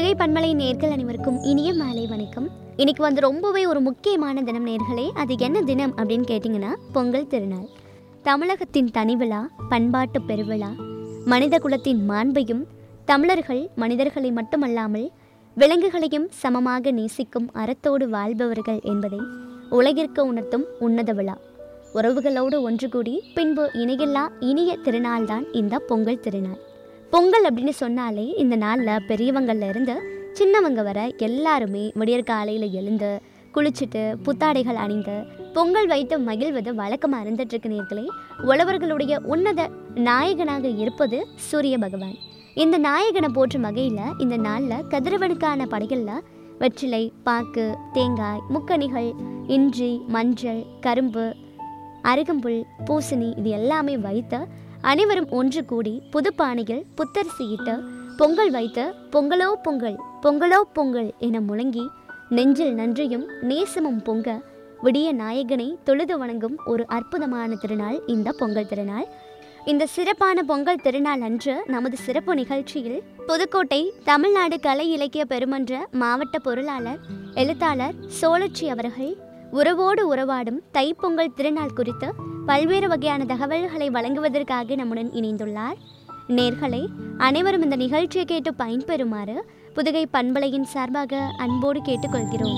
புதுகை பண்பலை நேர்கள் அனைவருக்கும் இனிய மாலை வணக்கம். இன்னைக்கு ரொம்பவே ஒரு முக்கியமான தினம் நேர்களே. அது என்ன தினம் அப்படின்னு கேட்டிங்கன்னா, பொங்கல் திருநாள். தமிழகத்தின் தனிவிழா, பண்பாட்டு பெருவிழா, மனித குலத்தின் மாண்பையும் தமிழர்கள் மனிதர்களை மட்டுமல்லாமல் விலங்குகளையும் சமமாக நேசிக்கும் அறத்தோடு வாழ்பவர்கள் என்பதை உலகிற்கு உணர்த்தும் உன்னத விழா. உறவுகளோடு ஒன்று கூடி பின்பு இணையில்லா இனிய திருநாள் தான் இந்த பொங்கல் திருநாள். பொங்கல் அப்படின்னு சொன்னாலே இந்த நாளில் பெரியவங்கள்ல இருந்து சின்னவங்க வர எல்லாருமே விடியற் காலையில் எழுந்து குளிச்சுட்டு புத்தாடைகள் அணிந்து பொங்கல் வைத்து மகிழ்வது வழக்கமாக இருந்துட்டு நேர்களே. உழவர்களுடைய உன்னத நாயகனாக இருப்பது சூரிய பகவான். இந்த நாயகனை போற்றும் வகையில் இந்த நாளில் கதிரவனுக்கான படைகளில் வெற்றிலை, பாக்கு, தேங்காய், முக்கணிகள், இஞ்சி, மஞ்சள், கரும்பு, அருகம்புல், பூசணி இது எல்லாமே வைத்து அனைவரும் ஒன்று கூடி புது பானையில் புத்தரிசி இட்டு பொங்கல் வைத்து பொங்கலோ பொங்கல் பொங்கலோ பொங்கல் என முழங்கி நெஞ்சில் நன்றியும் நேசமும் பொங்க விடிய நாயகனை தொழுது வணங்கும் ஒரு அற்புதமான திருநாள் இந்த பொங்கல் திருநாள். இந்த சிறப்பான பொங்கல் திருநாள் அன்று நமது சிறப்பு நிகழ்ச்சியில் புதுக்கோட்டை தமிழ்நாடு கலை இலக்கிய பெருமன்ற மாவட்ட பொருளாளர் எழுத்தாளர் சோழச்சி அவர்கள் உறவோடு உறவாடும் தைப்பொங்கல் திருநாள் குறித்து பல்வேறு வகையான தகவல்களை வழங்குவதற்காக நம்முடன் இணைந்துள்ளார். நேர்களே, அனைவரும் இந்த நிகழ்ச்சியை கேட்டு பயன்பெறுமாறு புதுகை பண்பலையின் சார்பாக அன்போடு கேட்டுக்கொள்கிறோம்.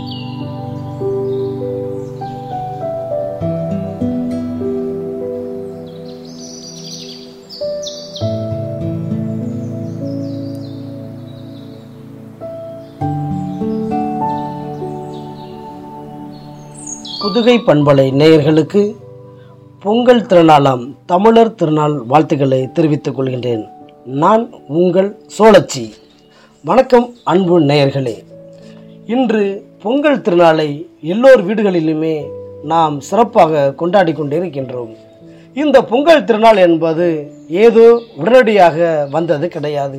புதுகை பண்பலை நேயர்களுக்கு பொங்கல் திருநாளாம் தமிழர் திருநாள் வாழ்த்துக்களை தெரிவித்துக் கொள்கின்றேன். நான் உங்கள் சோழச்சி. வணக்கம் அன்பு நேயர்களே. இன்று பொங்கல் திருநாளை எல்லோர் வீடுகளிலுமே நாம் சிறப்பாக கொண்டாடி கொண்டிருக்கின்றோம். இந்த பொங்கல் திருநாள் என்பது ஏதோ உடனடியாக வந்தது கிடையாது.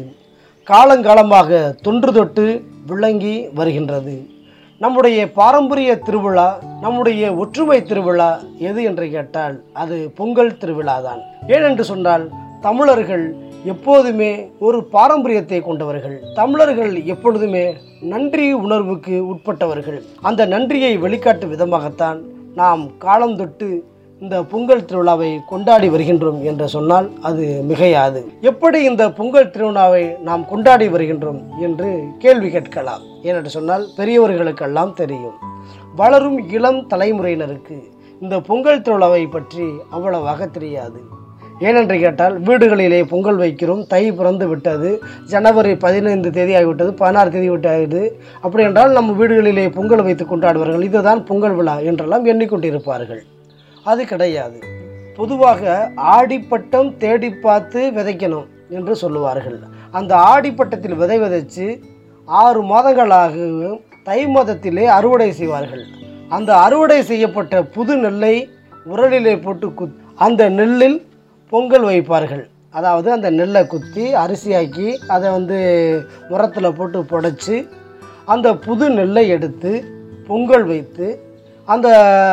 காலங்காலமாக தொன்று தொட்டு விளங்கி வருகின்றது. நம்முடைய பாரம்பரிய திருவிழா, நம்முடைய ஒற்றுமை திருவிழா எது என்று கேட்டால் அது பொங்கல் திருவிழா தான். ஏனென்று சொன்னால் தமிழர்கள் எப்போதுமே ஒரு பாரம்பரியத்தை கொண்டவர்கள். தமிழர்கள் எப்பொழுதுமே நன்றி உணர்வுக்கு உட்பட்டவர்கள். அந்த நன்றியை வெளிக்காட்டும் விதமாகத்தான் நாம் காலம் தொட்டு இந்த பொங்கல் திருவிழாவை கொண்டாடி வருகின்றோம் என்று சொன்னால் அது மிகையாது. எப்படி இந்த பொங்கல் திருவிழாவை நாம் கொண்டாடி வருகின்றோம் என்று கேள்வி கேட்கலாம். ஏனென்று சொன்னால் பெரியவர்களுக்கெல்லாம் தெரியும். வளரும் இளம் தலைமுறையினருக்கு இந்த பொங்கல் திருவிழாவை பற்றி அவ்வளவாக தெரியாது. ஏனென்று கேட்டால் வீடுகளிலே பொங்கல் வைக்கிறோம், தை பிறந்து விட்டது, ஜனவரி 15 தேதி ஆகிவிட்டது, 16 தேதி விட்டாது, அப்படி என்றால் நம்ம வீடுகளிலே பொங்கல் வைத்து கொண்டாடுவார்கள். இதுதான் பொங்கல் விழா என்றெல்லாம் எண்ணிக்கொண்டிருப்பார்கள். அது கிடையாது. பொதுவாக ஆடிப்பட்டம் தேடி பார்த்து விதைக்கணும் என்று சொல்லுவார்கள். அந்த ஆடிப்பட்டத்தில் விதைச்சு 6 மாதங்களாக தை மாதத்திலே அறுவடை செய்வார்கள். அந்த அறுவடை செய்யப்பட்ட புது நெல்லை உரலிலே போட்டு அந்த நெல்லில் பொங்கல் வைப்பார்கள். அதாவது அந்த நெல்லை குத்தி அரிசியாக்கி அதை முரத்தில் போட்டு புடைச்சி அந்த புது நெல்லை எடுத்து பொங்கல் வைத்து அந்த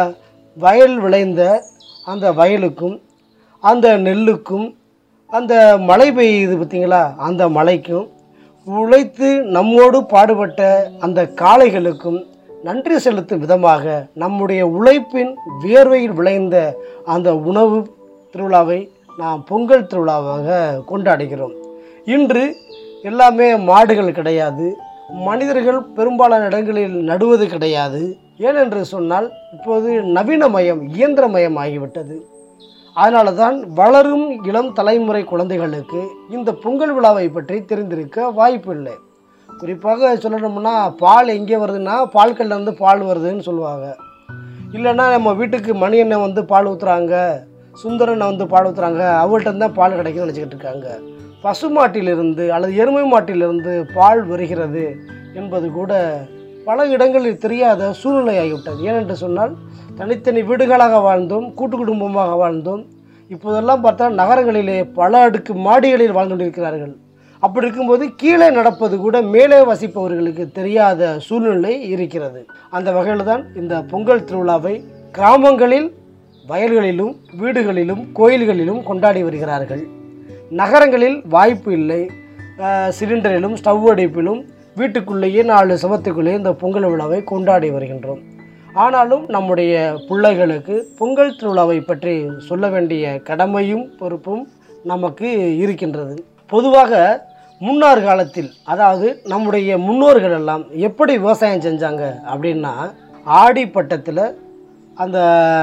வயல் விளைந்த அந்த வயலுக்கும் அந்த நெல்லுக்கும் அந்த மழை பெய்யுது பார்த்தீங்களா, அந்த மழைக்கும் உழைத்து நம்மோடு பாடுபட்ட அந்த காளைகளுக்கும் நன்றி செலுத்தும் விதமாக நம்முடைய உழைப்பின் வியர்வையில் விளைந்த அந்த உணவு திருவிழாவை நாம் பொங்கல் திருவிழாவாக கொண்டாடுகிறோம். இன்று எல்லாமே மாடுகள் கிடையாது, மனிதர்கள் பெரும்பாலான இடங்களில் நடுவது கிடையாது. ஏனென்று சொன்னால் இப்போது நவீனமயம், இயந்திரமயம் ஆகிவிட்டது. அதனால தான் வளரும் இளம் தலைமுறை குழந்தைகளுக்கு இந்த பொங்கல் விழாவை பற்றி தெரிந்திருக்க வாய்ப்பு இல்லை. குறிப்பாக சொல்லணும்னா பால் எங்கே வருதுன்னா பால்கல்லேருந்து பால் வருதுன்னு சொல்லுவாங்க. இல்லைன்னா நம்ம வீட்டுக்கு மணி எண்ணெய் பால் ஊற்றுறாங்க, சுந்தரனை பால் ஊற்றுறாங்க, அவங்கள்ட்ட தான் பால் கிடைக்குதுன்னு நினச்சிக்கிட்டு இருக்காங்க. பசுமாட்டிலிருந்து அல்லது எருமை மாட்டிலிருந்து பால் வருகிறது என்பது கூட பல இடங்களில் தெரியாத சூழ்நிலை ஆகிவிட்டது. ஏனென்று சொன்னால் தனித்தனி வீடுகளாக வாழ்ந்தோம், கூட்டு குடும்பமாக வாழ்ந்தோம். இப்போதெல்லாம் பார்த்தா நகரங்களிலே பல அடுக்கு மாடிகளில் வாழ்ந்து கொண்டிருக்கிறார்கள். அப்படி இருக்கும்போது கீழே நடப்பது கூட மேலே வசிப்பவர்களுக்கு தெரியாத சூழ்நிலை இருக்கிறது. அந்த வகையில் தான் இந்த பொங்கல் திருவிழாவை கிராமங்களில், வயல்களிலும், வீடுகளிலும், கோயில்களிலும் கொண்டாடி வருகிறார்கள். நகரங்களில் வாய்ப்பு இல்லை. சிலிண்டரிலும் ஸ்டவ் அடுப்பிலும் வீட்டுக்குள்ளேயே 4 சுவத்துக்குள்ளேயே இந்த பொங்கல் விழாவை கொண்டாடி வருகின்றோம். ஆனாலும் நம்முடைய பிள்ளைகளுக்கு பொங்கல் திருவிழாவை பற்றி சொல்ல வேண்டிய கடமையும் பொறுப்பும் நமக்கு இருக்கின்றது. பொதுவாக முன்னார் காலத்தில், அதாவது நம்முடைய முன்னோர்கள் எல்லாம் எப்படி விவசாயம் செஞ்சாங்க அப்படின்னா, ஆடி பட்டத்தில் அந்த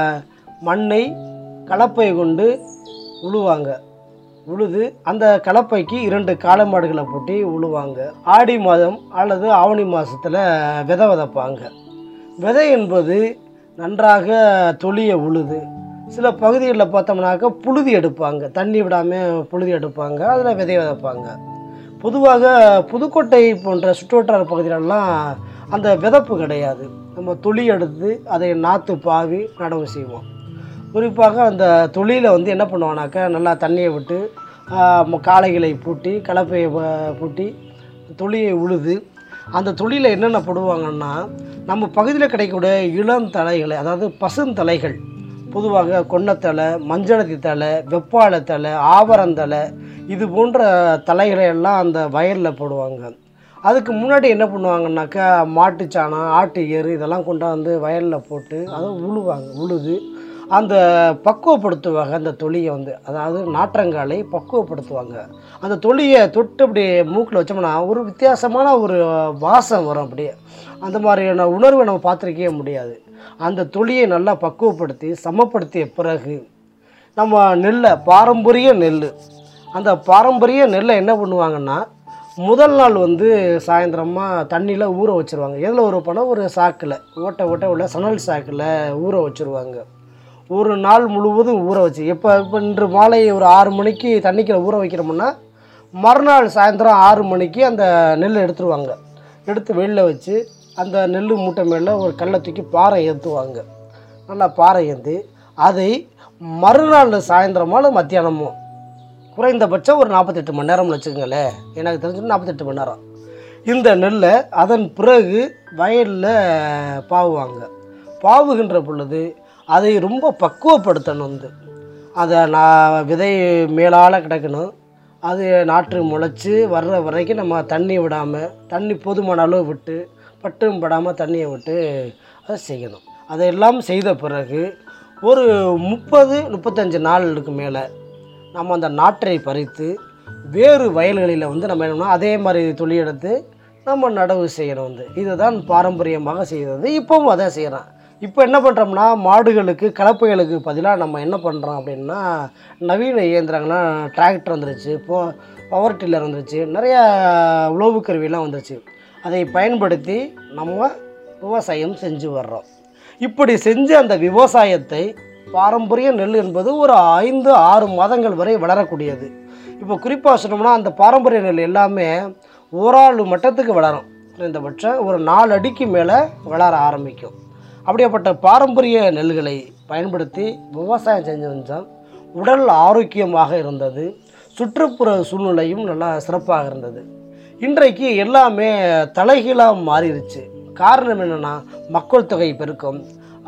மண்ணை கலப்பை கொண்டு உழுவாங்க. உழுது அந்த கலப்பைக்கு 2 காளை மாடுகளை போட்டு உழுவாங்க. ஆடி மாதம் அல்லது ஆவணி மாதத்தில் விதை விதைப்பாங்க. விதை என்பது நன்றாக தொழியை உழுது சில பகுதிகளில் பார்த்தோம்னாக்க புழுதி எடுப்பாங்க, தண்ணி விடாமல் புழுதி எடுப்பாங்க, அதில் விதை விதைப்பாங்க. பொதுவாக புதுக்கோட்டை போன்ற சுற்றுவட்டார பகுதிகளெல்லாம் அந்த விதப்பு கிடையாது. நம்ம தொழி எடுத்து அதை நாற்று பாவி நடவு செய்வோம். குறிப்பாக அந்த தொழிலை வந்து என்ன பண்ணுவானாக்கா, நல்லா தண்ணியை விட்டு காளைகளை பூட்டி கலப்பையை பூட்டி தொழியை உழுது அந்த தொழிலில் என்னென்ன போடுவாங்கன்னா, நம்ம பகுதியில் கிடைக்கக்கூடிய இளம் தலைகளை, அதாவது பசுந்தலைகள், பொதுவாக கொன்னத்தலை, மஞ்சளத்தி தலை, வெப்பாளை தலை, ஆவரந்தலை, இது போன்ற தலைகளை எல்லாம் அந்த வயலில் போடுவாங்க. அதுக்கு முன்னாடி என்ன பண்ணுவாங்கன்னாக்கா, மாட்டுச்சாணம், ஆட்டு எரு இதெல்லாம் கொண்டாந்து வயலில் போட்டு அதை உழுது அந்த பக்குவப்படுத்துவாங்க. அந்த தொழியை வந்து, அதாவது நாற்றங்காலை பக்குவப்படுத்துவாங்க. அந்த தொழியை தொட்டு அப்படி மூக்கில் வச்சோம்னா ஒரு வித்தியாசமான ஒரு வாசம் வரும். அப்படியே அந்த மாதிரியான உணர்வை நம்ம பார்த்துருக்கவே முடியாது. அந்த தொழியை நல்லா பக்குவப்படுத்தி சமப்படுத்திய பிறகு நம்ம நெல்லை, பாரம்பரிய நெல், அந்த பாரம்பரிய நெல்லை என்ன பண்ணுவாங்கன்னா, முதல் நாள் வந்து சாயந்தரமாக தண்ணியில் ஊற வச்சுருவாங்க. எதில் ஊற போனால் ஒரு சாக்கில், ஓட்ட உள்ள சணல் சாக்கில் ஊற வச்சுருவாங்க. ஒரு நாள் முழுவதும் ஊற வச்சு, இப்போ இன்று மாலை ஒரு 6 மணிக்கு தண்ணிக்கில் ஊற வைக்கிறோம்னா, மறுநாள் சாயந்தரம் 6 மணிக்கு அந்த நெல் எடுத்துருவாங்க. எடுத்து வெளியில் வச்சு அந்த நெல் மூட்டை மேலே ஒரு கல்லை தூக்கி பாறை ஏற்றுவாங்க. நல்லா பாறை ஏற்றி அதை மறுநாள் சாயந்தரமால மத்தியானமும், குறைந்தபட்சம் ஒரு 48 மணி நேரம்னு வச்சுக்கோங்களேன், எனக்கு தெரிஞ்சு 48 மணி நேரம், இந்த நெல்லை அதன் பிறகு வயலில் பாவுவாங்க. பாவுகின்ற பொழுது அதை ரொம்ப பக்குவப்படுத்தணும். அதை விதை மேலால் கிடக்கணும். அது நாற்று முளைச்சி வர்ற வரைக்கும் நம்ம தண்ணி விடாமல், தண்ணி போதுமான அளவு விட்டு, பட்டும் படாமல் தண்ணியை விட்டு அதை செய்யணும். அதையெல்லாம் செய்த பிறகு ஒரு 30-35 நாளுக்கு மேலே நம்ம அந்த நாற்றை பறித்து வேறு வயல்களில் வந்து நம்ம என்னன்னா அதே மாதிரி தொழி எடுத்து நம்ம நடவு செய்யணும். இதுதான் பாரம்பரியமாக செய்கிறது. இப்போவும் அதை செய்கிறோம். இப்போ என்ன பண்ணுறோம்னா, மாடுகளுக்கு கலப்பைகளுக்கு பதிலாக நம்ம என்ன பண்ணுறோம் அப்படின்னா, நவீன இயந்திரங்கள்லாம் டிராக்டர் வந்துருச்சு, பவர் டில்லர் வந்துருச்சு, நிறையா உழவு கருவிலாம் வந்துருச்சு. அதை பயன்படுத்தி நம்ம விவசாயம் செஞ்சு வர்றோம். இப்படி செஞ்சு அந்த விவசாயத்தை, பாரம்பரிய நெல் என்பது ஒரு 5-6 மாதங்கள் வரை வளரக்கூடியது. இப்போ குறிப்பாக சொன்னோம்னா, அந்த பாரம்பரிய நெல் எல்லாமே ஓராளு மட்டத்துக்கு வளரும். குறைந்தபட்சம் ஒரு 4 அடிக்கு மேலே வளர ஆரம்பிக்கும். அப்படியாப்பட்ட பாரம்பரிய நெல்களை பயன்படுத்தி விவசாயம் செஞ்சு வந்தால் உடல் ஆரோக்கியமாக இருந்தது, சுற்றுப்புற சூழ்நிலையும் நல்லா சிறப்பாக இருந்தது. இன்றைக்கு எல்லாமே தலைகீழாக மாறிடுச்சு. காரணம் என்னென்னா, மக்கள் தொகை பெருக்கம்,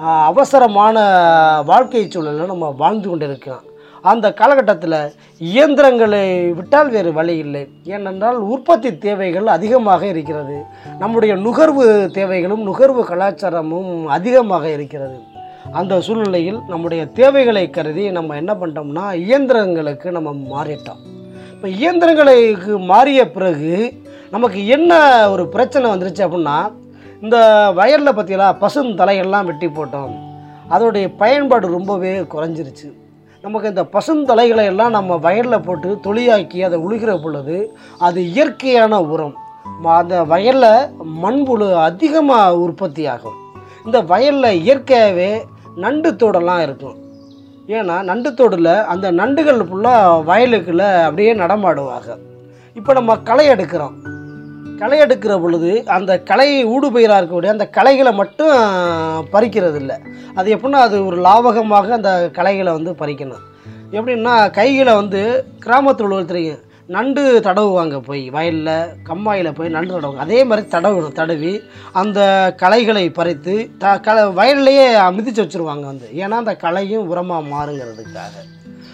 அவசரமான வாழ்க்கை சூழலில் நம்ம வாழ்ந்து கொண்டு இருக்கிறோம். அந்த காலகட்டத்தில் இயந்திரங்களை விட்டால் வேறு வழி இல்லை. ஏனென்றால் உற்பத்தி தேவைகள் அதிகமாக இருக்கிறது. நம்முடைய நுகர்வு தேவைகளும் நுகர்வு கலாச்சாரமும் அதிகமாக இருக்கிறது. அந்த சூழ்நிலையில் நம்முடைய தேவைகளை கருதி நம்ம என்ன பண்ணிட்டோம்னா, இயந்திரங்களுக்கு நம்ம மாறிட்டோம். இப்போ இயந்திரங்களுக்கு மாறிய பிறகு நமக்கு என்ன ஒரு பிரச்சனை வந்துருச்சு அப்படின்னா, இந்த வயலில் பார்த்தீங்களா பசுந்தலைகள்லாம் வெட்டி போட்டோம், அதோடைய பயன்பாடு ரொம்பவே குறைஞ்சிருச்சு. நமக்கு இந்த பசுந்தலைகளை எல்லாம் நம்ம வயலில் போட்டு தொழியாக்கி அதை உழுகிற பொழுது அது இயற்கையான உரம். அந்த வயலில் மண்புழு அதிகமாக உற்பத்தி ஆகும். இந்த வயலில் இயற்கையாகவே நண்டு தோடெல்லாம் இருக்கும். ஏன்னா நண்டு தோடில் அந்த நண்டுகள் ஃபுல்லாக வயலுக்குள்ளே அப்படியே நடமாடுவாங்க. இப்போ நம்ம களை எடுக்கிறோம். களை எடுக்கிற பொழுது அந்த களை ஊடுபயிராக இருக்கக்கூடிய அந்த களைகளை மட்டும் பறிக்கிறது இல்லை. அது எப்படின்னா, அது ஒரு லாபகமாக அந்த களைகளை வந்து பறிக்கணும். எப்படின்னா, கைகளை வந்து கிராமத்தில் உள்ள தெரியும், நண்டு தடவுவாங்க, போய் வயலில் கம்மாயில் போய் நண்டு தடவுவாங்க. அதே மாதிரி தடவி அந்த களைகளை பறித்து வயல்லையே மிதித்து வச்சுருவாங்க. ஏன்னா அந்த களையும் உரமாக மாறுங்கிறதுக்காக.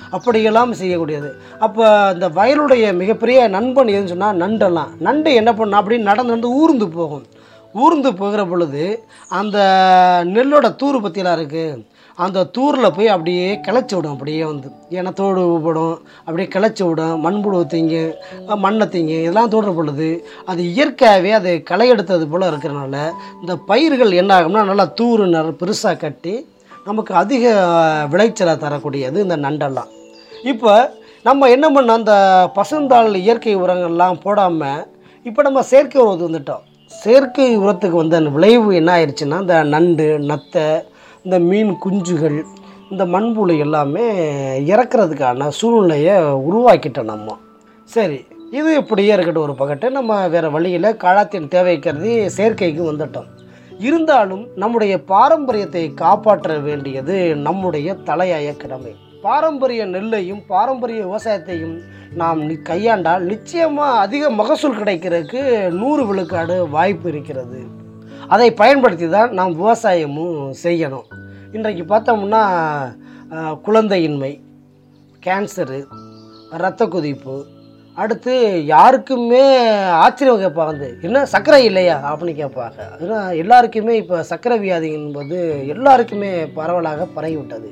அப்படியெல்லாம் செய்யக்கூடியது. அப்போ இந்த வயலுடைய மிகப்பெரிய நண்பன் எதுன்னு சொன்னால் நண்டெல்லாம். நண்டு என்ன பண்ணணும் அப்படின்னு நடந்து ஊர்ந்து போகும். ஊர்ந்து போகிற பொழுது அந்த நெல்லோட தூர் பற்றியெல்லாம் இருக்குது, அந்த தூரில் போய் அப்படியே கிளச்சி விடும். அப்படியே வந்து ஏன்னா தோடு போடும், அப்படியே கிளச்சி விடும். மண்புழு தீங்கு, மண்ணை தீங்கு இதெல்லாம் தோடுற பொழுது அது இயற்கையாகவே அது களை எடுத்தது போல் இருக்கிறனால இந்த பயிர்கள் என்ன ஆகும்னா நல்லா தூர் பெருசாக கட்டி நமக்கு அதிக விளைச்சலை தரக்கூடியது இந்த நண்டெல்லாம். இப்போ நம்ம என்ன பண்ணோம், அந்த பசுந்தாள் இயற்கை உரங்கள்லாம் போடாமல் இப்போ நம்ம செயற்கை உரத்துக்கு வந்துட்டோம். செயற்கை உரத்துக்கு வந்த விளைவு என்ன ஆயிடுச்சுன்னா, இந்த நண்டு, நத்தை, இந்த மீன் குஞ்சுகள், இந்த மண்புழு எல்லாமே இறக்கிறதுக்கான சூழ்நிலையை உருவாக்கிட்டோம் நம்ம. சரி, இது இப்படியே இருக்கட்டும் ஒரு பக்கத்து. நம்ம வேறு வழியில் காலத்தின் தேவைக்கிறது செயற்கைக்கு வந்துட்டோம். இருந்தாலும் நம்முடைய பாரம்பரியத்தை காப்பாற்ற வேண்டியது நம்முடைய தலையாய கடமை. பாரம்பரிய நெல்லையும் பாரம்பரிய விவசாயத்தையும் நாம் கையாண்டால் நிச்சயமாக அதிக மகசூல் கிடைக்கிறதுக்கு 100 விழுக்காடு வாய்ப்பு இருக்கிறது. அதை பயன்படுத்தி தான் நாம் விவசாயமும் செய்யணும். இன்றைக்கு பார்த்தோம்னா குழந்தையின்மை, கேன்சரு, இரத்த கொதிப்பு, அடுத்து யாருக்குமே ஆச்சரியம் கேட்பாங்க, வந்து என்ன சர்க்கரை இல்லையா அப்படின்னு கேட்பாங்க. ஏன்னா எல்லாருக்குமே இப்போ சர்க்கரை வியாதி என்பது எல்லாருக்குமே பரவலாக பரவிவிட்டது.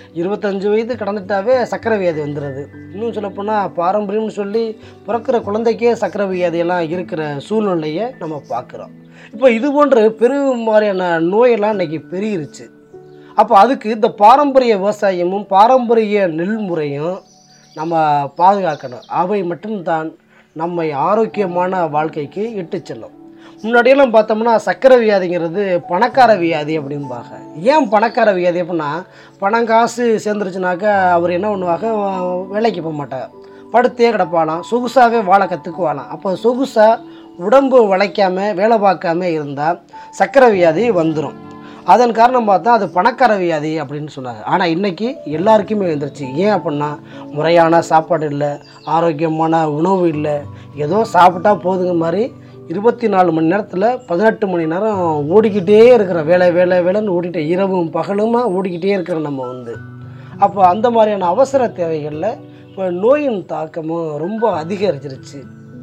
25 வயது கடந்துட்டாவே சர்க்கரை வியாதி வந்துடுது. இன்னும் சொல்லப்போனால் பாரம்பரியம்னு சொல்லி பிறக்கிற குழந்தைக்கே சர்க்கரை வியாதியெல்லாம் இருக்கிற சூழ்நிலையை நம்ம பார்க்குறோம். இப்போ இது போன்ற பெருமாறியான நோயெல்லாம் இன்றைக்கி பெருகிருச்சு. அப்போ அதுக்கு இந்த பாரம்பரிய விவசாயமும் பாரம்பரிய நெல் முறையும் நம்ம பாதுகாக்கணும். அவை மட்டும்தான் நம்மை ஆரோக்கியமான வாழ்க்கைக்கு இட்டு செல்லும். முன்னாடியெல்லாம் பார்த்தோம்னா சர்க்கரை வியாதிங்கிறது பணக்கார வியாதி அப்படிம்பாங்க. ஏன் பணக்கார வியாதி அப்படின்னா, பணம் காசு சேர்ந்துருச்சுனாக்கா அவர் என்ன பண்ணுவாங்க, வேலைக்கு போக மாட்டாங்க, படுத்தே கிடப்பாலாம், சொகுசாகவே வாழ கற்றுக்குவாலாம். அப்போ சொகுசாக உடம்பு வளைக்காமல் வேலை பார்க்காம இருந்தால் சர்க்கரை வியாதி வந்துடும். அதன் காரணம் பார்த்தா அது பணக்கார வியாதி அப்படின்னு சொன்னாங்க. ஆனால் இன்றைக்கி எல்லாருக்குமே வந்துருச்சு. ஏன் அப்படின்னா, முறையான சாப்பாடு இல்லை, ஆரோக்கியமான உணவு இல்லை, ஏதோ சாப்பிட்டா போதுங்க மாதிரி 24 மணி நேரத்தில் 18 மணி நேரம் ஓடிக்கிட்டே இருக்கிற வேலைன்னு ஓடிக்கிட்டே இரவும் பகலுமா ஓடிக்கிட்டே இருக்கிற நம்ம வந்து. அப்போ அந்த மாதிரியான அவசர தேவைகளில் இப்போ நோயின் தாக்கமும் ரொம்ப அதிகரிச்சிருச்சு.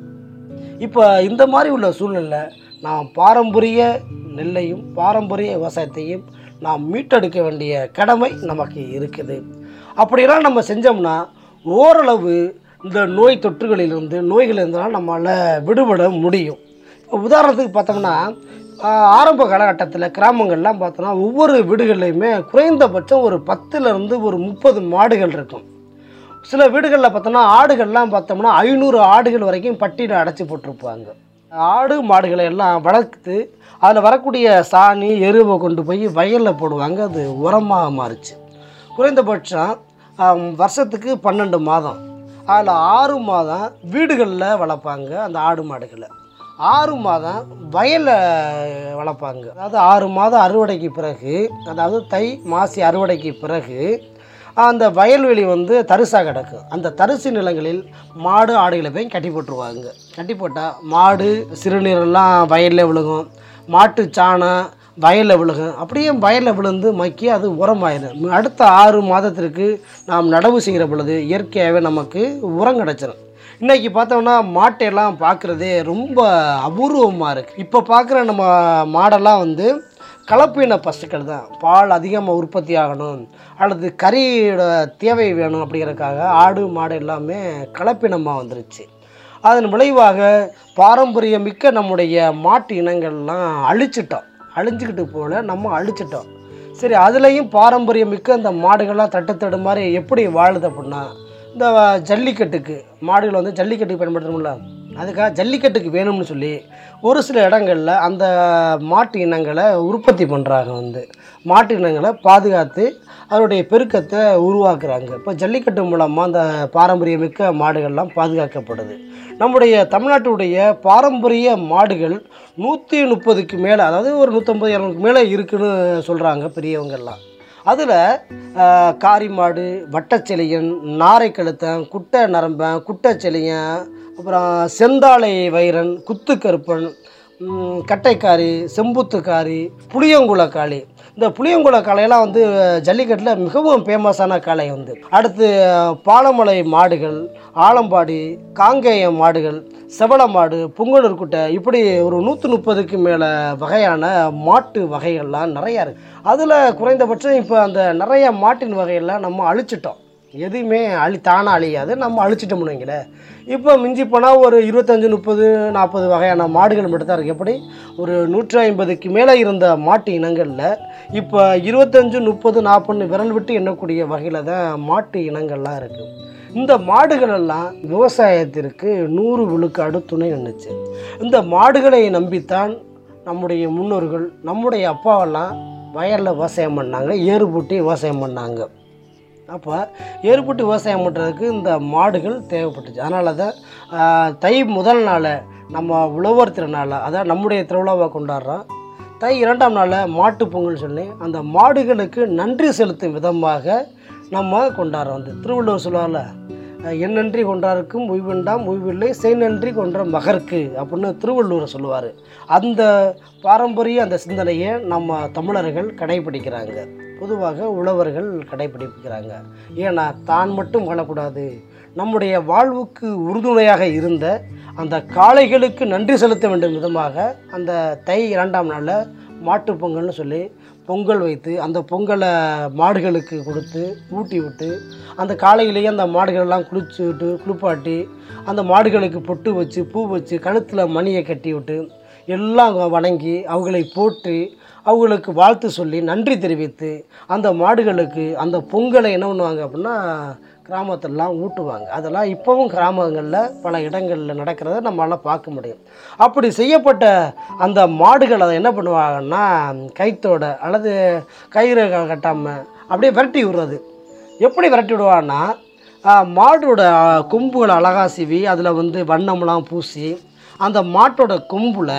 இப்போ இந்த மாதிரி உள்ள சூழ்நிலை நாம் பாரம்பரிய நெல்லையும் பாரம்பரிய விவசாயத்தையும் நாம் மீட்டெடுக்க வேண்டிய கடமை நமக்கு இருக்குது. அப்படியெல்லாம் நம்ம செஞ்சோம்னா ஓரளவு இந்த நோய் தொற்றுகளிலிருந்து நோய்களிலிருந்தால் நம்மளால் விடுபட முடியும். உதாரணத்துக்கு பார்த்தோம்னா, ஆரம்ப காலகட்டத்தில் கிராமங்கள்லாம் பார்த்தோம்னா ஒவ்வொரு வீடுகள்லையுமே குறைந்தபட்சம் ஒரு 10லேருந்து ஒரு 30 மாடுகள் இருக்கும். சில வீடுகளில் பார்த்தோம்னா ஆடுகள்லாம் பார்த்தோம்னா 500 ஆடுகள் வரைக்கும் பட்டியில் அடைச்சி போட்டிருப்பாங்க. ஆடு மாடுகளை எல்லாம் வளர்த்து அதில் வரக்கூடிய சாணி எருவை கொண்டு போய் வயலில் போடுவாங்க. அது உரமாக மாறுச்சு. குறைந்தபட்சம் வருஷத்துக்கு 12 மாதம், அதில் 6 மாதம் வீடுகளில் வளர்ப்பாங்க அந்த ஆடு மாடுகளை, 6 மாதம் வயலில் வளர்ப்பாங்க. அதாவது 6 மாதம் அறுவடைக்கு பிறகு, அதாவது தை மாசி அறுவடைக்கு பிறகு அந்த வயல்வெளி வந்து தரிசாக கிடக்கும். அந்த தரிசு நிலங்களில் மாடு ஆடுகளை போய் கட்டி போட்டுருவாங்க. கட்டி போட்டால் மாடு சிறுநீரெல்லாம் வயலில் விழுகும், மாட்டு சாணம் வயலில் விழுகும். அப்படியே வயலில் விழுந்து மக்கி அது உரமாயிடும். அடுத்த 6 மாதத்திற்கு நாம் நடவு செய்கிற பொழுது இயற்கையாகவே நமக்கு உரம் கிடச்சிடும். இன்றைக்கி பார்த்தோம்னா மாட்டையெல்லாம் பார்க்குறதே ரொம்ப அபூர்வமாக இருக்குது. இப்போ பார்க்குற நம்ம மாடெல்லாம் வந்து கலப்பின பசுக்கள் தான். பால் அதிகமாக உற்பத்தி ஆகணும் அல்லது கறியோட தேவை வேணும் அப்படிங்கிறதுக்காக ஆடு மாடு எல்லாமே கலப்பினமாக வந்துருச்சு. அதன் விளைவாக பாரம்பரியமிக்க நம்முடைய மாட்டு இனங்கள்லாம் அழிஞ்சிக்கிட்டு போல நம்ம அழிச்சிட்டோம். சரி, அதுலேயும் பாரம்பரியமிக்க இந்த மாடுகள்லாம் தட்டு மாதிரி எப்படி வாழுது அப்படின்னா, இந்த ஜல்லிக்கட்டுக்கு மாடுகள் வந்து ஜல்லிக்கட்டுக்கு பயன்படுத்தணும்ல, அதுக்காக ஜல்லிக்கட்டுக்கு வேணும்னு சொல்லி ஒரு சில இடங்களில் அந்த மாட்டு இனங்களை உற்பத்தி பண்ணுறாங்க. வந்து மாட்டு இனங்களை பாதுகாத்து அதனுடைய பெருக்கத்தை உருவாக்குறாங்க. இப்போ ஜல்லிக்கட்டு மூலமாக அந்த பாரம்பரியமிக்க மாடுகள்லாம் பாதுகாக்கப்படுது. நம்முடைய தமிழ்நாட்டுடைய பாரம்பரிய மாடுகள் 130க்கு மேலே, அதாவது ஒரு 150-200க்கு மேலே இருக்குன்னு சொல்கிறாங்க பெரியவங்கெல்லாம். அதில் காரி மாடு, வட்டச்செலியன், நாரை கழுத்தன், குட்டை நரம்பன், குட்டைச்செலியன், அப்புறம் செந்தாழை வைரன், குத்துக்கருப்பன், கட்டைக்காரி, செம்புத்துக்காரி, புளியங்குளக்காளி, இந்த புளியங்குள காளையெல்லாம் வந்து ஜல்லிக்கட்டில் மிகவும் ஃபேமஸான காளை வந்து. அடுத்து பாலமலை மாடுகள், ஆலம்பாடி, காங்கேயம் மாடுகள், செவல மாடு, புங்கனூர் குட்டை, இப்படி ஒரு 130க்கு மேலே வகையான மாட்டு வகைகள்லாம் நிறையா இருக்குது. அதில் குறைந்தபட்சம் இப்போ அந்த நிறைய மாட்டின் வகையெல்லாம் நம்ம அழிச்சிட்டோம். எதுவுமே தானாக அழியாது, நம்ம அழிச்சிட்டோம்னு வைங்களேன். இப்போ மிஞ்சி போனால் ஒரு 25, 30, 40 வகையான மாடுகள் மட்டும் தான் இருக்குது. எப்படி ஒரு 150க்கு மேலே இருந்த மாட்டு இனங்களில் இப்போ 25, 30, 40 விரல் விட்டு எண்ணக்கூடிய வகையில் தான் மாட்டு இனங்கள்லாம் இருக்குது. இந்த மாடுகளெல்லாம் விவசாயத்திற்கு 100 விழுக்காடு துணை நின்றுச்சு. இந்த மாடுகளை நம்பித்தான் நம்முடைய முன்னோர்கள், நம்முடைய அப்பாவெல்லாம் வயலில் விவசாயம் பண்ணாங்க, ஏறு பூட்டி விவசாயம் பண்ணாங்க. அப்போ ஏறுபட்டு விவசாயம் பண்ணுறதுக்கு இந்த மாடுகள் தேவைப்பட்டுச்சு. அதனால தான் தை முதல் நாளை நம்ம உழவர் திருநாளை, அதான் நம்முடைய திருவிழாவை கொண்டாடுறோம். தை 2ஆம் நாளை மாட்டு பொங்கல் சொல்லி அந்த மாடுகளுக்கு நன்றி செலுத்தும் விதமாக நம்ம கொண்டாடுறோம். வந்து திருவள்ளுவர் சொல்லுவார்ல, எண்ணன்றி கொண்டாருக்கும் உய்வுண்டாம் உய்வில்லை, செய்நன்றி கொன்ற மகற்கு அப்படின்னு திருவள்ளுவர் சொல்லுவார். அந்த பாரம்பரிய அந்த சிந்தனையை நம்ம தமிழர்கள் கடைபிடிக்கிறாங்க. பொதுவாக உழவர்கள் கடைபிடிக்கிறாங்க. ஏன்னா தான் மட்டும் வாழக்கூடாது, நம்முடைய வாழ்வுக்கு உறுதுணையாக இருந்த அந்த காளைகளுக்கு நன்றி செலுத்த வேண்டும் விதமாக அந்த தை 2ஆம் நாளில் மாட்டுப் பொங்கல்னு சொல்லி பொங்கல் வைத்து அந்த பொங்கலை மாடுகளுக்கு கொடுத்து ஊட்டி விட்டு அந்த காலையிலேயே அந்த மாடுகளெல்லாம் குளிச்சு விட்டு குளிப்பாட்டி அந்த மாடுகளுக்கு பொட்டு வச்சு பூ வச்சு கழுத்தில் மணியை கட்டி விட்டு எல்லாம் வணங்கி அவங்களை போற்றி அவங்களுக்கு வாழ்த்து சொல்லி நன்றி தெரிவித்து அந்த மாடுகளுக்கு அந்த பொங்கலை என்ன பண்ணுவாங்க அப்படின்னா கிராமத்திலலாம் ஊட்டுவாங்க. அதெல்லாம் இப்போவும் கிராமங்களில் பல இடங்களில் நடக்கிறத நம்மளால் பார்க்க முடியும். அப்படி செய்யப்பட்ட அந்த மாடுகள் அதை என்ன பண்ணுவாங்கன்னா கைத்தோட அல்லது கயிறு கட்டாமல் அப்படியே விரட்டி விடுறது. எப்படி விரட்டி விடுவான்னா மாடோட கொம்புகளை அழகா சீவி அதில் வந்து வண்ணம்லாம் பூசி அந்த மாட்டோட கொம்பில்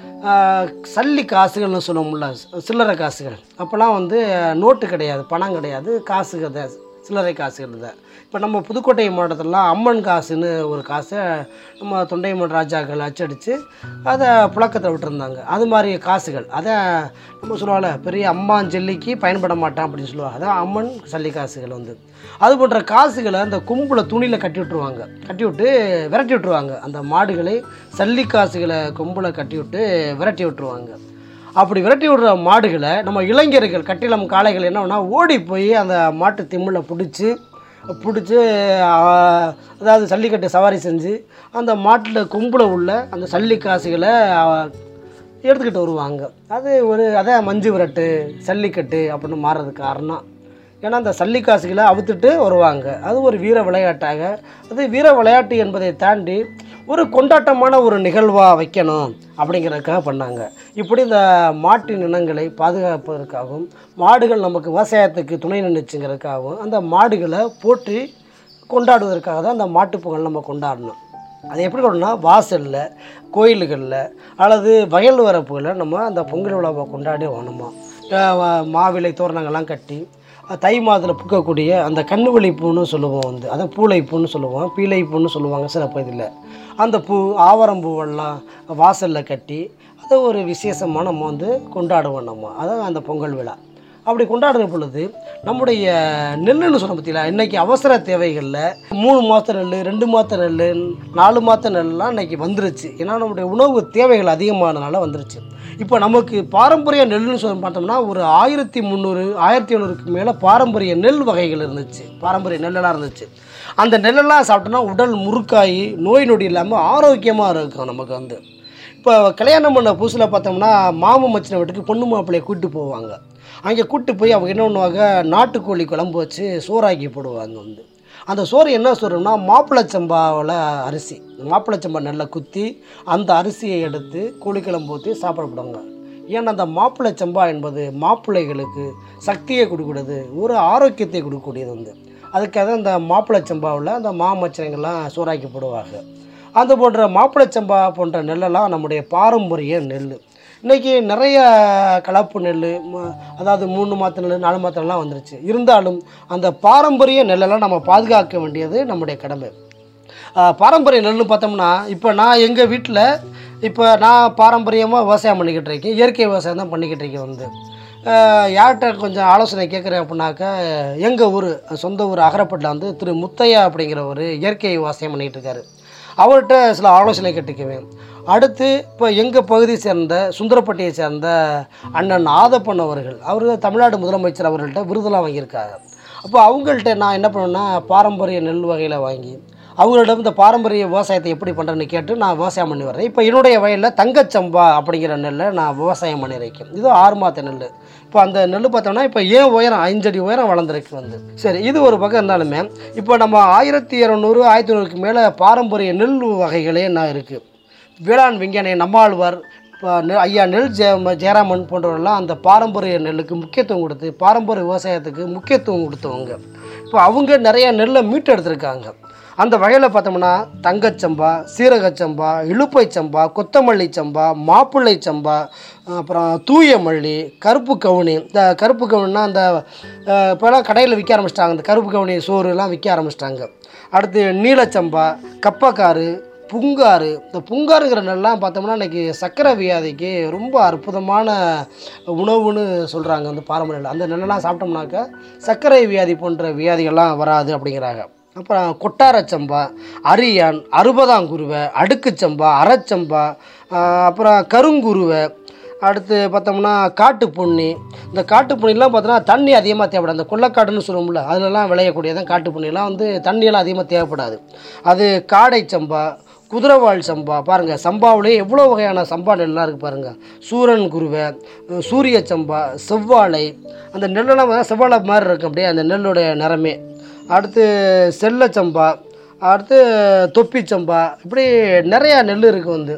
சல்லி காசுகள்னு சொல்லுவோம்ல, சில்லறை காசுகள். அப்போல்லாம் வந்து நோட்டு கிடையாது, பணம் கிடையாது, காசுகள் தான், சில்லறை காசுகள் தான். இப்போ நம்ம புதுக்கோட்டை மாவட்டத்திலலாம் அம்மன் காசுன்னு ஒரு காசை நம்ம தொண்டைமன் ராஜாக்கள் அச்சடித்து அதை புழக்கத்தை விட்டுருந்தாங்க. அது மாதிரி காசுகள் அதை நம்ம சொல்லுவாங்கள்ல, பெரிய அம்மான் ஜல்லிக்கு பயன்பட மாட்டான் அப்படின்னு சொல்லுவாங்க. அதான் அம்மன் சல்லி காசுகள் வந்து. அது போன்ற காசுகளை அந்த கொம்பில் துணியில் கட்டி விட்டுருவாங்க, கட்டி விட்டு விரட்டி விட்டுருவாங்க. அந்த மாடுகளை சல்லி காசுகளை கொம்பில் கட்டி விட்டு விரட்டி விட்டுருவாங்க. அப்படி விரட்டி விடுற மாடுகளை நம்ம இளைஞர்கள் கட்டிலம் காளைகள் என்ன பண்ணால் ஓடி போய் அந்த மாட்டு திம்மில் பிடிச்சி அதாவது சல்லிக்கட்டு சவாரி செஞ்சு அந்த மாட்டில் கொம்பில் உள்ள அந்த சல்லி காசுகளை எடுத்துக்கிட்டு வருவாங்க. அது அதான் மஞ்சு விரட்டு சல்லிக்கட்டு அப்படின்னு மாறுறதுக்கு காரணம். ஏன்னா அந்த சல்லி காசுகளை அவுத்துட்டு வருவாங்க. அது ஒரு வீர விளையாட்டாக, அது வீர விளையாட்டு என்பதை தாண்டி ஒரு கொண்டாட்டமான ஒரு நிகழ்வாக வைக்கணும் அப்படிங்கிறதுக்காக பண்ணாங்க. இப்படி இந்த மாட்டின் இனங்களை பாதுகாப்பதற்காகவும் மாடுகள் நமக்கு விவசாயத்துக்கு துணை நின்றுச்சுங்கிறதுக்காகவும் அந்த மாடுகளை போற்றி கொண்டாடுவதற்காக தான் அந்த மாட்டுப் பொங்கல் நம்ம கொண்டாடணும். அது எப்படி கொண்டோம்னா வாசலில், கோயில்களில் அல்லது வயல் வரப்புகளில் நம்ம அந்த பொங்கல் விழாவை கொண்டாடி வரணுமா. மாவிலை தோரணங்கள்லாம் கட்டி தை மாதத்தில் பூக்கக்கூடிய அந்த கண்ணுவெளி பூன்னு சொல்லுவோம், வந்து அதான் பூளை பூன்னு சொல்லுவோம், பீலை பூன்னு சொல்லுவாங்க சில பகுதியில். அந்த பூ ஆவாரம் பூவெல்லாம் வாசலில் கட்டி அதை ஒரு விசேஷமாக நம்ம வந்து கொண்டாடுவோம். நம்ம அதான் அந்த பொங்கல் விழா. அப்படி கொண்டாடுற பொழுது நம்முடைய நெல்லுன்னு சொல்ல பற்றியில இன்றைக்கி அவசர தேவைகளில் 3 மாத நெல், 2 மாத நெல், 4 மாத நெல்லாம் இன்றைக்கி வந்துருச்சு. ஏன்னா நம்முடைய உணவு தேவைகள் அதிகமானதுனால வந்துருச்சு. இப்போ நமக்கு பாரம்பரிய நெல்லுன்னு சொல்லி பார்த்தோம்னா ஒரு 1300, 1700க்கு மேலே பாரம்பரிய நெல் வகைகள் இருந்துச்சு, பாரம்பரிய நெல்லெல்லாம் இருந்துச்சு. அந்த நெல்லெல்லாம் சாப்பிட்டோன்னா உடல் முறுக்காயி நோய் நொடி இல்லாமல் ஆரோக்கியமாக இருக்கும் நமக்கு வந்து. இப்போ கல்யாணம் பண்ண புதுசில் பார்த்தோம்னா மாமன் மச்சின வீட்டுக்கு பொண்ணு மாப்பிள்ளையை கூப்பிட்டு போவாங்க. அங்கே கூப்பிட்டு போய் அவங்க என்ன பண்ணுவாங்க, நாட்டுக்கோழி குழம்பு வச்சு சோறாக்கி போடுவாங்க. வந்து அந்த சோறு என்ன சோறுனா மாப்பிள்ளச்சம்பாவில் அரிசி, மாப்பிள்ளச்சம்பா நல்லா குத்தி அந்த அரிசியை எடுத்து கோழிக்குழம்பு ஊற்றி சாப்பிடப்படுவாங்க. ஏன்னா அந்த மாப்பிள்ளச்சம்பா என்பது மாப்பிள்ளைகளுக்கு சக்தியை கொடுக்கூடாது, ஒரு ஆரோக்கியத்தை கொடுக்கக்கூடியது. வந்து அதுக்காக அந்த மாப்பிள்ளச்சம்பாவில் அந்த மாமச்சனைகள்லாம் சோறாக்கி போடுவாங்க. அந்த போன்ற மாப்பிள்ளச்சம்பா போன்ற நெல்லெல்லாம் நம்முடைய பாரம்பரிய நெல். இன்றைக்கி நிறைய கலப்பு நெல், அதாவது 3 மாத நெல், 4 மாத நெல்லாம் வந்துருச்சு. இருந்தாலும் அந்த பாரம்பரிய நெல்லெல்லாம் நம்ம பாதுகாக்க வேண்டியது நம்முடைய கடமை. பாரம்பரிய நெல்னு பார்த்தோம்னா இப்போ நான் எங்கள் வீட்டில் இப்போ நான் பாரம்பரியமாக விவசாயம் பண்ணிக்கிட்டு இருக்கேன், இயற்கை விவசாயம் தான் பண்ணிக்கிட்டு இருக்கேன். வந்து யார்கிட்ட கொஞ்சம் ஆலோசனை கேட்குறேன் அப்படின்னாக்கா, எங்கள் ஊர் சொந்த ஊர் அகரப்பட்டில் வந்து திரு முத்தையா அப்படிங்கிற ஒரு இயற்கை விவசாயம் பண்ணிகிட்டு இருக்காரு. அவர்கிட்ட சில ஆலோசனை கேட்டுக்குவேன். அடுத்து இப்போ எங்கள் பகுதியை சேர்ந்த சுந்தரப்பட்டியை சேர்ந்த அண்ணன் ஆதப்பன் அவர்கள், அவர் தமிழ்நாடு முதலமைச்சர் அவர்கள்ட்ட விருதெல்லாம் வாங்கியிருக்காங்க. அப்போ அவங்கள்ட்ட நான் என்ன பண்ணுவேன்னா, பாரம்பரிய நெல் வகையில் வாங்கி அவங்களிடம் இந்த பாரம்பரிய விவசாயத்தை எப்படி பண்ணுறேன்னு கேட்டு நான் விவசாயம் பண்ணி வர்றேன். இப்போ என்னுடைய வயலில் தங்கச்சம்பா அப்படிங்கிற நெல்லை நான் விவசாயம் பண்ணியிருக்கேன். இது 6 மாத நெல். இப்போ அந்த நெல் பார்த்தோம்னா இப்போ ஏன் உயரம் 5 அடி உயரம் வளர்ந்துருக்கு வந்து. சரி, இது ஒரு பக்கம் இருந்தாலுமே இப்போ நம்ம 1200 1500க்கு மேலே பாரம்பரிய நெல் வகைகளே என்ன இருக்குது. வேளாண் விஞ்ஞானி நம்மாழ்வார், இப்போ ஐயா நெல் ஜெயராமன் போன்றவர்கள்லாம் அந்த பாரம்பரிய நெல்லுக்கு முக்கியத்துவம் கொடுத்து பாரம்பரிய விவசாயத்துக்கு முக்கியத்துவம் கொடுத்தவங்க. இப்போ அவங்க நிறைய நெல்லை மீட்டு எடுத்திருக்காங்க. அந்த வகையில் பார்த்தோம்னா தங்கச்சம்பா, சீரகச்சம்பா, இழுப்பை சம்பா, கொத்தமல்லி சம்பா, மாப்பிள்ளை சம்பா, அப்புறம் தூய மல்லி, கருப்பு கவுனி. இந்த கருப்பு கவுனின்னா அந்த இப்போலாம் கடையில் விற்க ஆரம்பிச்சிட்டாங்க. இந்த கருப்பு கவுனி சோறுலாம் விற்க ஆரம்பிச்சிட்டாங்க. அடுத்து நீலச்சம்பா, கப்பக்காரு, புங்காறு. இந்த புங்காருங்கிற நெல்லாம் பார்த்தோம்னா இன்றைக்கி சர்க்கரை வியாதிக்கு ரொம்ப அற்புதமான உணவுன்னு சொல்கிறாங்க. அந்த பாரம்பரிய நெல், அந்த நெல்லெல்லாம் சாப்பிட்டோம்னாக்கா சர்க்கரை வியாதி போன்ற வியாதிகள்லாம் வராது அப்படிங்கிறாங்க. அப்புறம் கொட்டாரச்சம்பா, அரியான், அறுபதாங்குருவை, அடுக்குச்சம்பா, அரைச்சம்பா, அப்புறம் கருங்குருவை. அடுத்து பார்த்தோம்னா காட்டு புண்ணி. இந்த காட்டு புண்ணிலாம் பார்த்தோன்னா தண்ணி அதிகமாக தேவைப்படாது. அந்த கொள்ளக்காடுன்னு சொல்லுவோம்ல, அதிலெல்லாம் விளையக்கூடியதான் காட்டு புண்ணிலாம் வந்து தண்ணியெல்லாம் அதிகமாக தேவைப்படாது. அது காடை சம்பா, குதிரைவாள் சம்பா. பாருங்கள், சம்பாவிலே எவ்வளோ வகையான சம்பா நெல்லாம் இருக்குது பாருங்கள். சூரன் குருவை, சூரிய சம்பா, செவ்வாழை. அந்த நெல்லெல்லாம் செவ்வாழை மாதிரி இருக்குது அப்படியே அந்த நெல்லுடைய நிறமே. அடுத்து செல்லச்சம்பா, அடுத்து தொப்பிச்சம்பா. இப்படி நிறையா நெல் இருக்குது வந்து.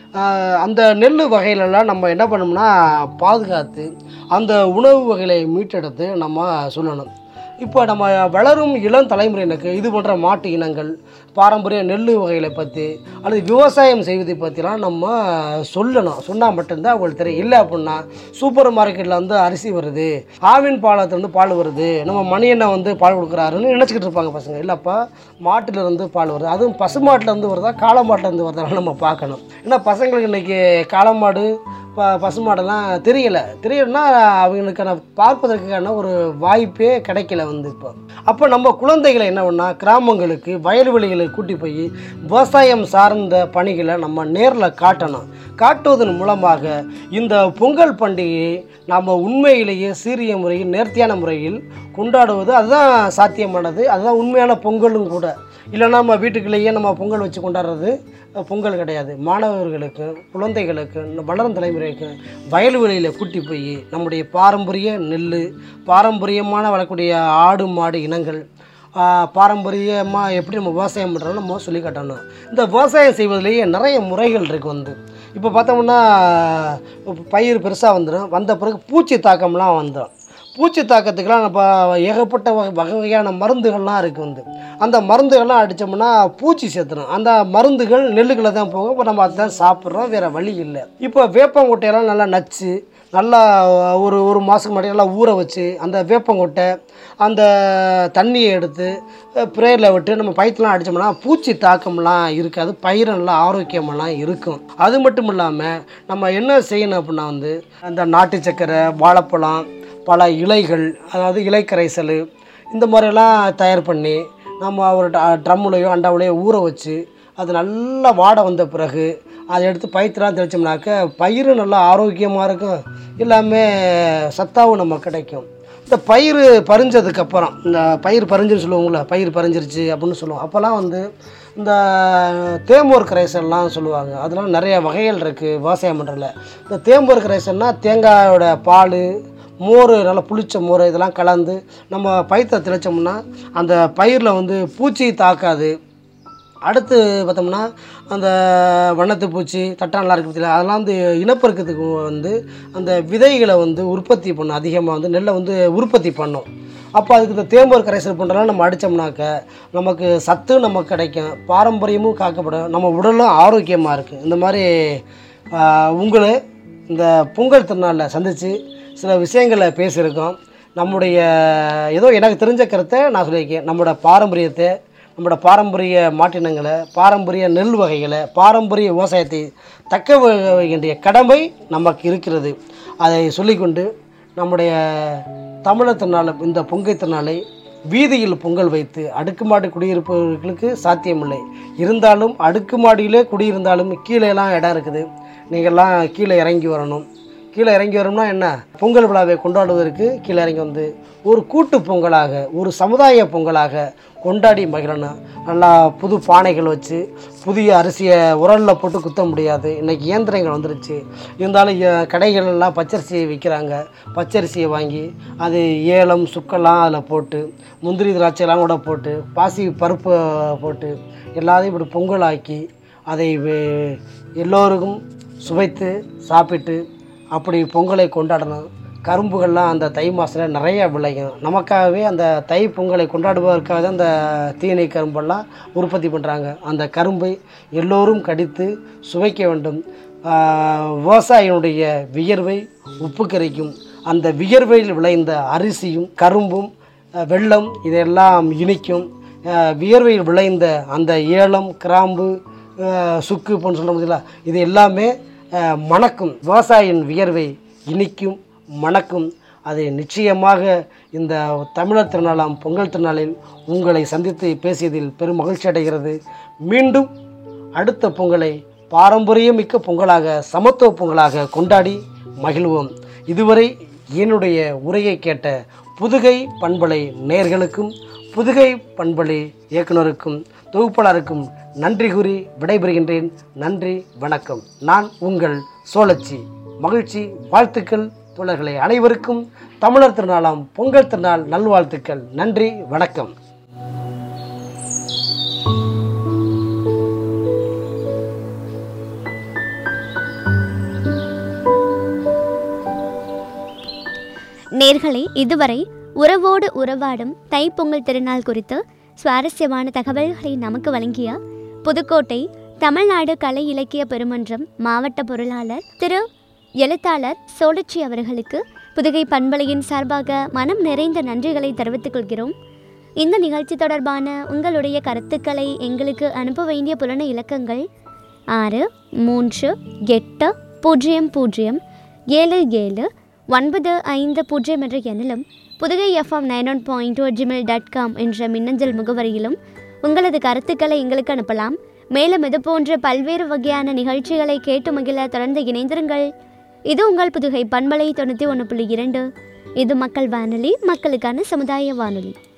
அந்த நெல் வகையிலெல்லாம் நம்ம என்ன பண்ணோம்னா பாதுகாத்து அந்த உணவு வகைகளை மீட்டெடுத்து நம்ம சொல்லணும். இப்போ நம்ம வளரும் இளம் தலைமுறையினருக்கு இது போன்ற மாட்டு இனங்கள், பாரம்பரிய நெல் வகைகளை பற்றி அல்லது விவசாயம் செய்வதை பற்றிலாம் நம்ம சொல்லணும். சொன்னால் மட்டும்தான் அவங்களுக்கு தெரியும். இல்லை அப்படின்னா சூப்பர் மார்க்கெட்டில் வந்து அரிசி வருது, ஆவின் பாலத்துலேருந்து பால் வருது, நம்ம மணியண்ணன் வந்து பால் கொடுக்குறாருன்னு நினச்சிக்கிட்டு இருப்பாங்க பசங்க. இல்லைப்பா, மாட்டிலேருந்து பால் வருது, அதுவும் பசுமாட்டிலேருந்து வருதா காளை மாட்டிலேருந்து வருதான்னு நம்ம பார்க்கணும். ஏன்னா பசங்களுக்கு இன்றைக்கி காளை மாடு பசுமாடெல்லாம் தெரியலன்னா அவங்களுக்கான பார்ப்பதற்கான ஒரு வாய்ப்பே கிடைக்கல வந்து. அப்போ நம்ம குழந்தைகளை என்ன பண்ணால் கிராமங்களுக்கு வயல்வெளிகளுக்கு கூட்டி போய் விவசாயம் சார்ந்த பணிகளை நம்ம நேரில் காட்டணும். காட்டுவதன் மூலமாக இந்த பொங்கல் பண்டிகையை நாம் உண்மையிலேயே சீரிய முறையில் நேர்த்தியான முறையில் கொண்டாடுவது அதுதான் சாத்தியமானது. அதுதான் உண்மையான பொங்கலும் கூட. இல்லைன்னா நம்ம வீட்டுக்குள்ளேயே நம்ம பொங்கல் வச்சு கொண்டாடுறது பொங்கல் கிடையாது. மாணவர்களுக்கு, குழந்தைகளுக்கு, வளரும் தலைமுறைக்கு வயல்வெளியில் கூட்டி போய் நம்முடைய பாரம்பரிய நெல், பாரம்பரியமான வளரக்கூடிய ஆடு மாடு இனங்கள், பாரம்பரியமாக எப்படி நம்ம விவசாயம் பண்ணுறோம்னு நம்ம சொல்லி காட்டணும். இந்த விவசாயம் செய்வதிலேயே நிறைய முறைகள் இருக்குது வந்து. இப்போ பார்த்தோம்னா பயிர் பெருசாக வந்துடும், வந்த பிறகு பூச்சி தாக்கம்லாம் வந்துடும். பூச்சி தாக்கத்துக்கெலாம் நம்ம ஏகப்பட்ட வகையான மருந்துகள்லாம் இருக்குது வந்து. அந்த மருந்துகள்லாம் அடித்தோம்னா பூச்சி சேர்த்துடும். அந்த மருந்துகள் நெல்லுக்களை தான் போகும். இப்போ நம்ம அதை சாப்பிட்றோம், வேறு வழி இல்லை. இப்போ வேப்பங்கொட்டையெல்லாம் நல்லா நச்சு நல்லா ஒரு மாதத்துக்கு முன்னாடி நல்லா ஊற வச்சு அந்த வேப்பங்கொட்டை அந்த தண்ணியை எடுத்து பிரேயரில் விட்டு நம்ம பயிர்லாம் அடித்தோம்னா பூச்சி தாக்கம்லாம் இருக்காது, பயிர் நல்லா ஆரோக்கியமெல்லாம் இருக்கும். அது மட்டும் இல்லாமல் நம்ம என்ன செய்யணும் அப்படின்னா வந்து அந்த நாட்டு சக்கரை, வாழைப்பழம், பல இலைகள், அதாவது இலைக்கரைசல், இந்த மாதிரியெல்லாம் தயார் பண்ணி நம்ம ஒரு ட்ரம்முலையோ அண்டாவிலையோ ஊற வச்சு அது நல்லா வாட வந்த பிறகு அதை எடுத்து பயிர்லாம் தெளித்தோம்னாக்க பயிர் நல்லா ஆரோக்கியமாக இருக்கும், எல்லாமே சத்தாவும் நமக்கு கிடைக்கும். இந்த பயிர் பறிஞ்சதுக்கப்புறம், இந்த பயிர் பறிஞ்சுன்னு சொல்லுவோங்களே, பயிர் பறிஞ்சிருச்சு அப்படின்னு சொல்லுவோம். அப்போல்லாம் வந்து இந்த தேம்போர் கரைசல்லாம் சொல்லுவாங்க. அதெல்லாம் நிறைய வகைகள் இருக்குது விவசாயம் பண்ணுறதுல. இந்த தேம்போர் கரைசல்னால் தேங்காயோட பால், மோர், நல்லா புளிச்ச மோர் இதெல்லாம் கலந்து நம்ம பயிரை தெளித்தோம்னா அந்த பயிரில் வந்து பூச்சி தாக்காது. அடுத்து பார்த்தோம்னா அந்த வண்ணத்து பூச்சி தட்டானெலாம் இருக்குது பற்றில, அதெல்லாம் வந்து இனப்பெருக்கத்துக்கு வந்து அந்த விதைகளை வந்து உற்பத்தி பண்ணும், அதிகமாக வந்து நெல்லை வந்து உற்பத்தி பண்ணும். அப்போ அதுக்கு இந்த தேம்போர் கரைசல் பண்ணுறலாம் நம்ம அடித்தோம்னாக்க நமக்கு சத்து நமக்கு கிடைக்கும், பாரம்பரியமும் காக்கப்படும், நம்ம உடலும் ஆரோக்கியமாக இருக்குது. இந்த மாதிரி உங்களை இந்த பொங்கல் திருநாளில் சந்தித்து சில விஷயங்களை பேசியிருக்கோம். நம்முடைய ஏதோ எனக்கு தெரிஞ்ச கருத்தை நான் சொல்லியிருக்கேன். நம்மளோட பாரம்பரியத்தை, நம்மளோட பாரம்பரிய மாட்டினங்களை, பாரம்பரிய நெல் வகைகளை, பாரம்பரிய விவசாயத்தை தக்க வேண்டிய கடமை நமக்கு இருக்கிறது. அதை சொல்லிக்கொண்டு நம்முடைய தமிழர் திருநாள் இந்த பொங்கல் திருநாளை வீதியில் பொங்கல் வைத்து அடுக்குமாடி குடியிருப்பவர்களுக்கு சாத்தியமில்லை. இருந்தாலும் அடுக்குமாடியிலே குடியிருந்தாலும் கீழேலாம் இடம் இருக்குது. நீங்கள்லாம் கீழே இறங்கி வரணும். கீழே இறங்கி வரணும்னா என்ன, பொங்கல் விழாவை கொண்டாடுவதற்கு கீழே இறங்கி வந்து ஒரு கூட்டு பொங்கலாக, ஒரு சமுதாய பொங்கலாக கொண்டாடி மகிழணும். நல்லா புது பானைகள் வச்சு, புதிய அரிசியை உரலில் போட்டு குத்த முடியாது, இன்றைக்கி இயந்திரங்கள் வந்துருச்சு. இருந்தாலும் கடைகளெல்லாம் பச்சரிசியை விற்கிறாங்க. பச்சரிசியை வாங்கி அது ஏலம் சுக்கெல்லாம் அதில் போட்டு, முந்திரி திராட்சைலாம் கூட போட்டு, பாசி பருப்பு போட்டு எல்லாத்தையும் இப்படி பொங்கல் ஆக்கி அதை எல்லோருக்கும் சுவைத்து சாப்பிட்டு அப்படி பொங்கலை கொண்டாடணும். கரும்புகள்லாம் அந்த தை மாதத்தில் நிறைய விளையும். நமக்காகவே அந்த தை பொங்கலை கொண்டாடுவதற்காக தான் அந்த தீனை கரும்பெல்லாம் உற்பத்தி பண்ணுறாங்க. அந்த கரும்பை எல்லோரும் கடித்து சுவைக்க வேண்டும். விவசாயினுடைய வியர்வை உப்பு கரைக்கும். அந்த வியர்வையில் விளைந்த அரிசியும் கரும்பும் வெல்லம் இதெல்லாம் இனிக்கும். வியர்வையில் விளைந்த அந்த ஏலம் கிராம்பு சுக்கு போன்னு சொல்ல முடியல, இது எல்லாமே மணக்கும். விவசாயியின் வியர்வை இனிக்கும், மணக்கும். அது நிச்சயமாக இந்த தமிழர் திருநாளாம் பொங்கல் திருநாளில் உங்களை சந்தித்து பேசியதில் பெரும் மகிழ்ச்சி அடைகிறது. மீண்டும் அடுத்த பொங்கலை பாரம்பரியமிக்க பொங்கலாக, சமத்துவ பொங்கலாக கொண்டாடி மகிழ்வோம். இதுவரை என்னுடைய உரையை கேட்ட புதுகை பண்பலை நேயர்களுக்கும் புதுகை பண்பலை இயக்குனருக்கும் தொகுப்பாளருக்கும் நன்றி கூறி விடைபெறுகின்றேன். நன்றி, வணக்கம். நான் உங்கள் சோழச்சி. மகிழ்ச்சி, வாழ்த்துக்கள் தோழர்களே. அனைவருக்கும் தமிழர் திருநாளாம் பொங்கல் திருநாள் நல்வாழ்த்துக்கள். நன்றி, வணக்கம். நேர்களே, இதுவரை உறவோடு உறவாடும் தைப்பொங்கல் திருநாள் குறித்து சுவாரஸ்யமான தகவல்களை நமக்கு வழங்கிய புதுக்கோட்டை தமிழ்நாடு கலை இலக்கிய பெருமன்றம் மாவட்ட பொருளாளர் திரு எழுத்தாளர் சோழச்சி அவர்களுக்கு புதுகை பண்பலையின் சார்பாக மனம் நிறைந்த நன்றிகளை தெரிவித்துக் கொள்கிறோம். இந்த நிகழ்ச்சி தொடர்பான உங்களுடைய கருத்துக்களை எங்களுக்கு அனுப்ப வேண்டிய புலன இலக்கங்கள் 6380779750 என்ற எண்ணிலும் புதுகை FM 91.2 என்ற மின்னஞ்சல் முகவரியிலும் உங்களது கருத்துக்களை எங்களுக்கு அனுப்பலாம். மேலும் இது போன்ற பல்வேறு வகையான நிகழ்ச்சிகளை கேட்டு மகிழ தொடர்ந்து இணைந்திருங்கள். இது உங்கள் புதுகை பண்பலை 91.2. இது மக்கள் வானொலி, மக்களுக்கான சமுதாய வானொலி.